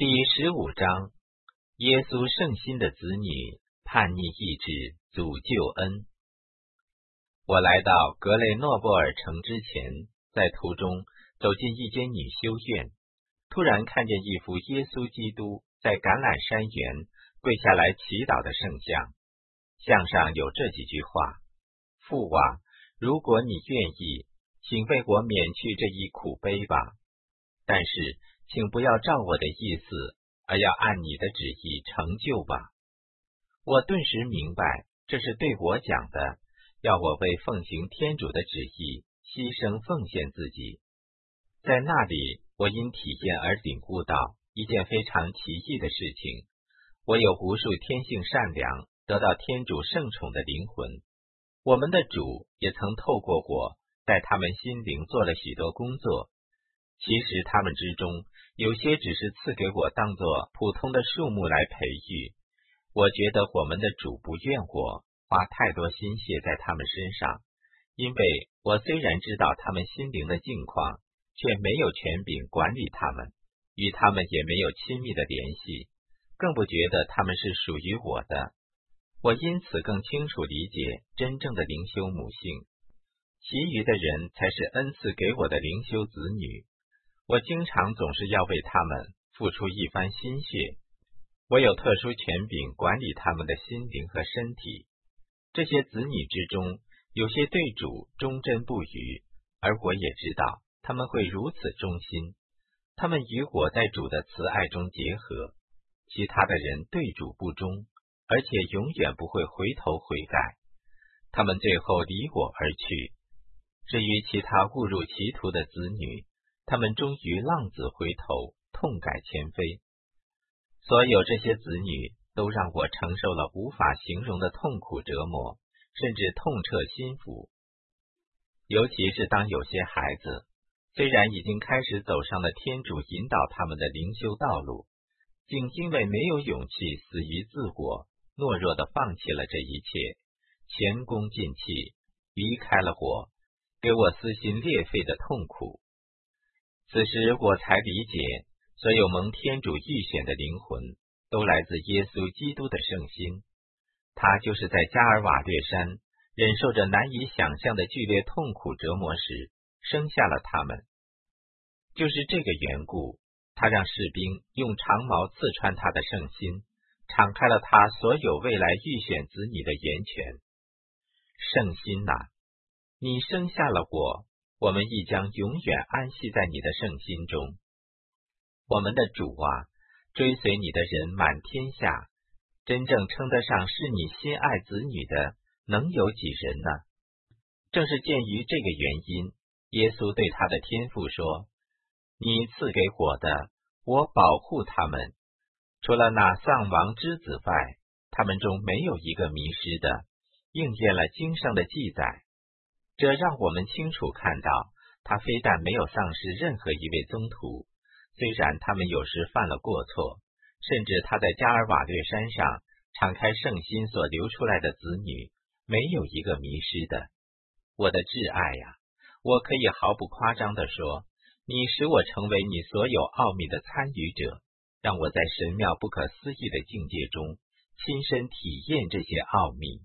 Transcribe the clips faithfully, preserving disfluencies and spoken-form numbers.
第十五章，耶稣圣心的子女，叛逆意志，主救恩。我来到格雷诺布尔城之前，在途中走进一间女修院，突然看见一幅耶稣基督在橄榄山园跪下来祈祷的圣像，像上有这几句话：父啊，如果你愿意，请为我免去这一苦悲吧。但是请不要照我的意思，而要按你的旨意成就吧。我顿时明白，这是对我讲的，要我为奉行天主的旨意牺牲奉献自己。在那里，我因体验而领悟到一件非常奇异的事情：我有无数天性善良、得到天主圣宠的灵魂。我们的主也曾透过我，在他们心灵做了许多工作。其实他们之中，有些只是赐给我当作普通的树木来培育。我觉得我们的主不愿我花太多心血在他们身上，因为我虽然知道他们心灵的境况，却没有权柄管理他们，与他们也没有亲密的联系，更不觉得他们是属于我的。我因此更清楚理解真正的灵修母性，其余的人才是恩赐给我的灵修子女。我经常总是要为他们付出一番心血，我有特殊权柄管理他们的心灵和身体。这些子女之中，有些对主忠贞不渝，而我也知道他们会如此忠心。他们与我在主的慈爱中结合。其他的人对主不忠，而且永远不会回头悔改，他们最后离我而去。至于其他误入歧途的子女，他们终于浪子回头，痛改前非。所有这些子女都让我承受了无法形容的痛苦折磨，甚至痛彻心腑。尤其是当有些孩子虽然已经开始走上了天主引导他们的灵修道路，竟因为没有勇气死于自我，懦弱地放弃了这一切，前功尽弃，离开了我，给我撕心裂肺的痛苦。此时我才理解，所有蒙天主预选的灵魂都来自耶稣基督的圣心。他就是在加尔瓦略山忍受着难以想象的剧烈痛苦折磨时生下了他们。就是这个缘故，他让士兵用长矛刺穿他的圣心，敞开了他所有未来预选子女的源泉。圣心啊，你生下了我，我们亦将永远安息在你的圣心中。我们的主啊，追随你的人满天下，真正称得上是你心爱子女的，能有几人呢？正是鉴于这个原因，耶稣对他的天父说：你赐给我的，我保护他们，除了那丧亡之子外，他们中没有一个迷失的，应验了经上的记载。这让我们清楚看到，他非但没有丧失任何一位宗徒，虽然他们有时犯了过错，甚至他在加尔瓦略山上敞开圣心所流出来的子女，没有一个迷失的。我的挚爱呀，我可以毫不夸张地说，你使我成为你所有奥秘的参与者，让我在神妙不可思议的境界中亲身体验这些奥秘。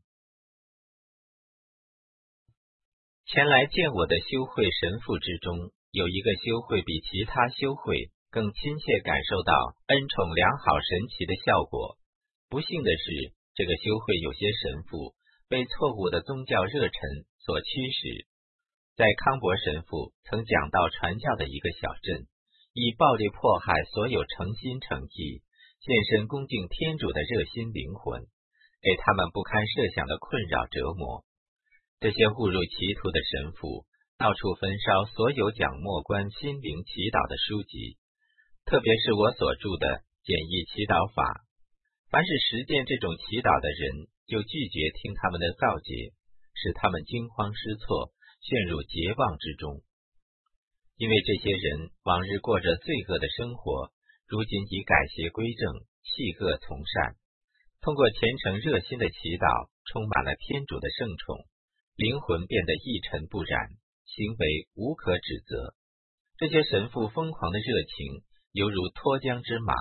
前来见我的修会神父之中，有一个修会比其他修会更亲切感受到恩宠良好神奇的效果。不幸的是，这个修会有些神父被错误的宗教热忱所驱使。在康伯神父曾讲到传教的一个小镇，以暴力迫害所有诚心诚意献身恭敬天主的热心灵魂，给他们不堪设想的困扰折磨。这些误入歧途的神父到处焚烧所有讲默观心灵祈祷的书籍，特别是我所著的简易祈祷法。凡是实践这种祈祷的人，就拒绝听他们的告诫，使他们惊慌失措，陷入绝望之中。因为这些人往日过着罪恶的生活，如今已改邪归正，弃恶从善，通过虔诚热心的祈祷，充满了天主的圣宠，灵魂变得一尘不染，行为无可指责。这些神父疯狂的热情，犹如脱缰之马，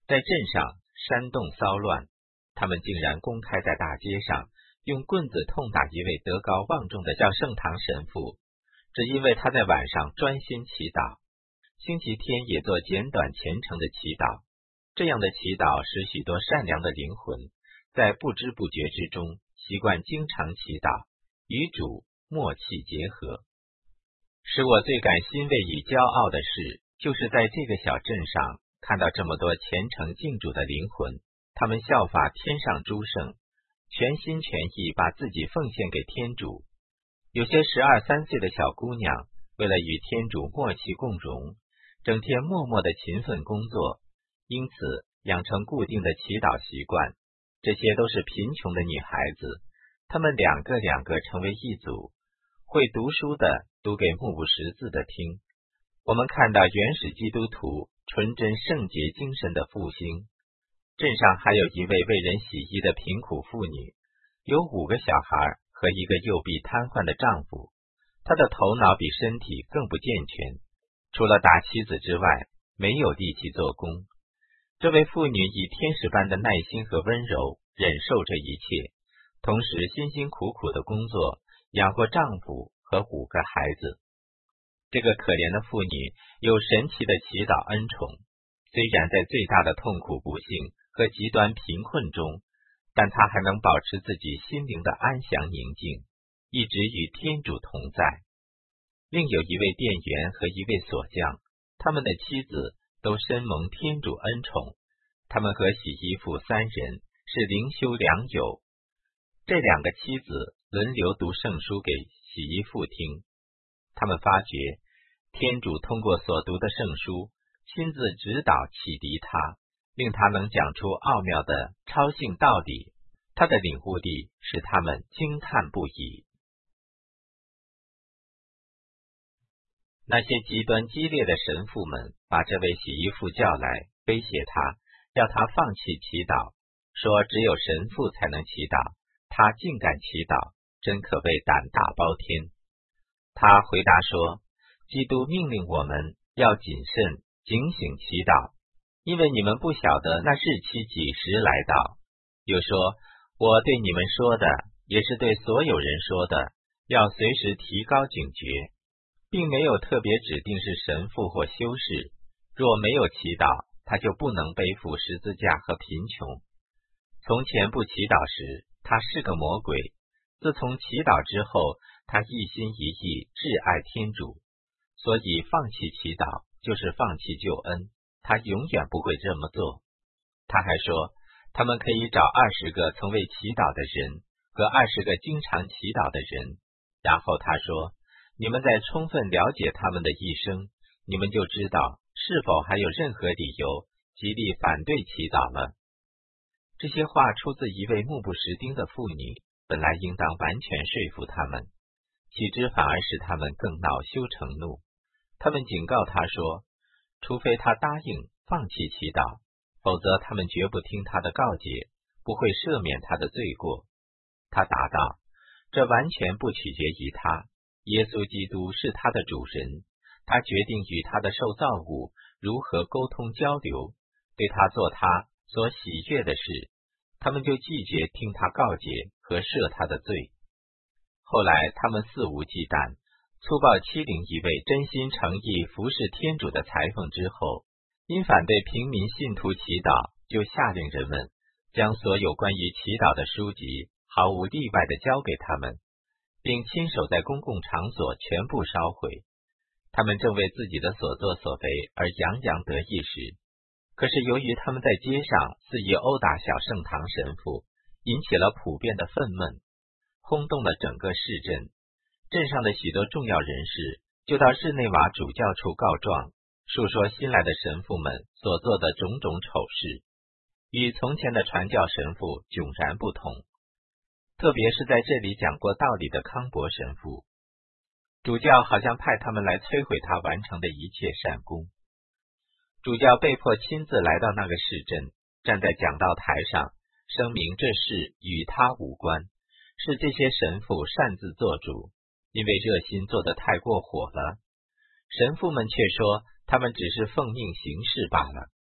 在镇上煽动骚乱，他们竟然公开在大街上用棍子痛打一位德高望重的叫圣堂神父，只因为他在晚上专心祈祷，星期天也做简短虔诚的祈祷。这样的祈祷使许多善良的灵魂在不知不觉之中习惯经常祈祷，与主默契结合。使我最感欣慰与骄傲的是，就是在这个小镇上看到这么多虔诚敬主的灵魂，他们效法天上诸圣，全心全意把自己奉献给天主。有些十二三岁的小姑娘为了与天主默契共融，整天默默的勤奋工作，因此养成固定的祈祷习惯。这些都是贫穷的女孩子，她们两个两个成为一组，会读书的读给目不识字的听。我们看到原始基督徒纯真圣洁精神的复兴。镇上还有一位为人洗衣的贫苦妇女，有五个小孩和一个右臂瘫痪的丈夫，她的头脑比身体更不健全，除了打妻子之外没有力气做工。这位妇女以天使般的耐心和温柔忍受这一切，同时辛辛苦苦的工作，养活丈夫和五个孩子。这个可怜的妇女有神奇的祈祷恩宠，虽然在最大的痛苦不幸和极端贫困中，但她还能保持自己心灵的安详宁静，一直与天主同在。另有一位店员和一位锁匠，他们的妻子都深蒙天主恩宠，他们和洗衣妇三人是灵修良友。这两个妻子轮流读圣书给洗衣妇听，他们发觉天主通过所读的圣书亲自指导启迪他，令他能讲出奥妙的超性道理，他的领悟力使他们惊叹不已。那些极端激烈的神父们把这位洗衣妇叫来，威胁他，要他放弃祈祷，说只有神父才能祈祷，他竟敢祈祷，真可谓胆大包天。他回答说，基督命令我们要谨慎警醒祈祷，因为你们不晓得那日期几时来到。又说，我对你们说的也是对所有人说的，要随时提高警觉，并没有特别指定是神父或修士，若没有祈祷，他就不能背负十字架和贫穷。从前不祈祷时，他是个魔鬼，自从祈祷之后，他一心一意挚爱天主，所以放弃祈祷就是放弃救恩，他永远不会这么做。他还说，他们可以找二十个从未祈祷的人和二十个经常祈祷的人，然后他说，你们在充分了解他们的一生，你们就知道是否还有任何理由极力反对祈祷了。这些话出自一位目不识丁的妇女，本来应当完全说服他们，岂知反而使他们更恼羞成怒。他们警告他说，除非他答应放弃祈祷，否则他们绝不听他的告诫，不会赦免他的罪过。他答道，这完全不取决于他，耶稣基督是他的主人，他决定与他的受造物如何沟通交流，对他做他所喜悦的事，他们就拒绝听他告诫和赦他的罪。后来他们肆无忌惮，粗暴欺凌一位真心诚意服侍天主的裁缝之后，因反对平民信徒祈祷，就下令人们将所有关于祈祷的书籍毫无例外地交给他们，并亲手在公共场所全部烧毁。他们正为自己的所作所为而洋洋得意时，可是由于他们在街上肆意殴打小圣堂神父，引起了普遍的愤懑，轰动了整个市镇。镇上的许多重要人士就到日内瓦主教处告状，述说新来的神父们所做的种种丑事，与从前的传教神父迥然不同。特别是在这里讲过道理的康伯神父，主教好像派他们来摧毁他完成的一切善功。主教被迫亲自来到那个市镇，站在讲道台上，声明这事与他无关，是这些神父擅自做主，因为热心做得太过火了。神父们却说，他们只是奉命行事罢了。